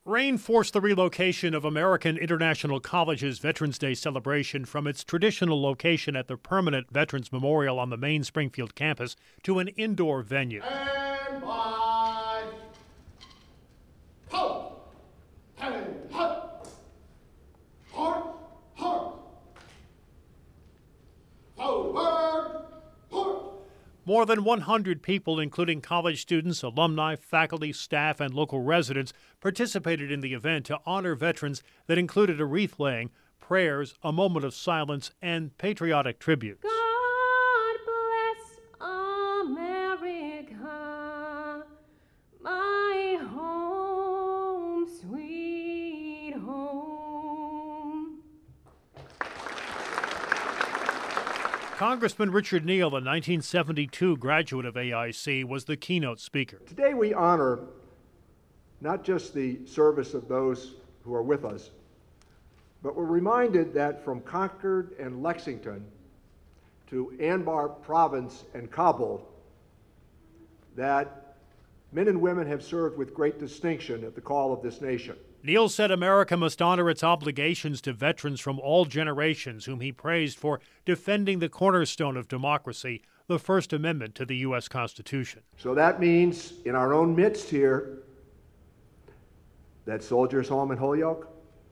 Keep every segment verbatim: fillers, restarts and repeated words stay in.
Rain forced the relocation of American International College's Veterans Day celebration from its traditional location at the permanent Veterans Memorial on the main Springfield campus to an indoor venue. And by ho, hey, hut, heart, heart, forward, heart. More than one hundred people, including college students, alumni, faculty, staff, and local residents, participated in the event to honor veterans that included a wreath laying, prayers, a moment of silence, and patriotic tributes. God bless America, my home, sweet home. Congressman Richard Neal, a nineteen seventy-two graduate of A I C, was the keynote speaker. Today we honor not just the service of those who are with us, but we're reminded that from Concord and Lexington to Anbar Province and Kabul, that men and women have served with great distinction at the call of this nation. Neal said America must honor its obligations to veterans from all generations, whom he praised for defending the cornerstone of democracy, the First Amendment to the U S Constitution. So that means in our own midst here, that Soldiers Home in Holyoke,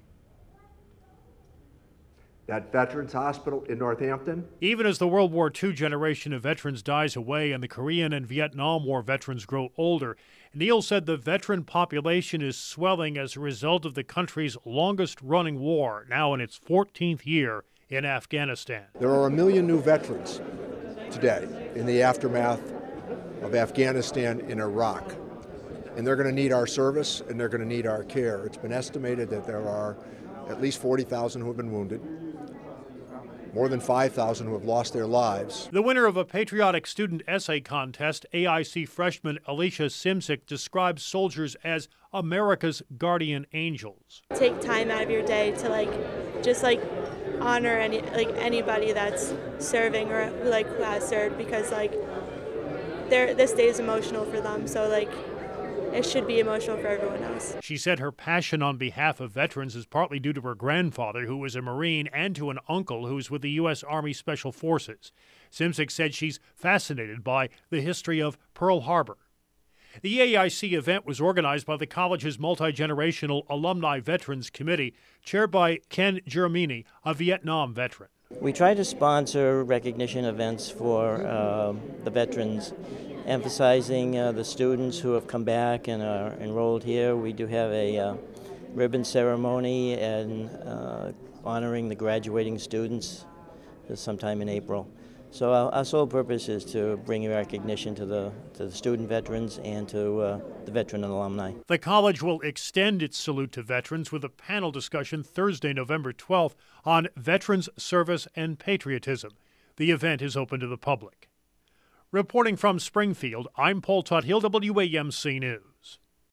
that Veterans Hospital in Northampton. Even as the World War Two generation of veterans dies away and the Korean and Vietnam War veterans grow older, Neal said the veteran population is swelling as a result of the country's longest-running war, now in its fourteenth year in Afghanistan. There are a million new veterans today in the aftermath of Afghanistan and Iraq. And they're going to need our service and they're going to need our care. It's been estimated that there are at least forty thousand who have been wounded, more than five thousand who have lost their lives. The winner of a patriotic student essay contest, A I C freshman Alicia Simsick, describes soldiers as America's guardian angels. Take time out of your day to like, just like honor any like anybody that's serving or who like who has served, because like, they're this day is emotional for them. So like, it should be emotional for everyone else. She said her passion on behalf of veterans is partly due to her grandfather, who was a Marine, and to an uncle who's with the U S Army Special Forces. Simsick said she's fascinated by the history of Pearl Harbor. The A I C event was organized by the college's multi-generational Alumni Veterans Committee, chaired by Ken Giramini, a Vietnam veteran. We try to sponsor recognition events for uh, the veterans, emphasizing uh, the students who have come back and are enrolled here. We do have a uh, ribbon ceremony and uh, honoring the graduating students sometime in April. So our, our sole purpose is to bring recognition to the, to the student veterans and to uh, the veteran and alumni. The college will extend its salute to veterans with a panel discussion Thursday, November twelfth, on veterans service and patriotism. The event is open to the public. Reporting from Springfield, I'm Paul Tuthill, W A M C News.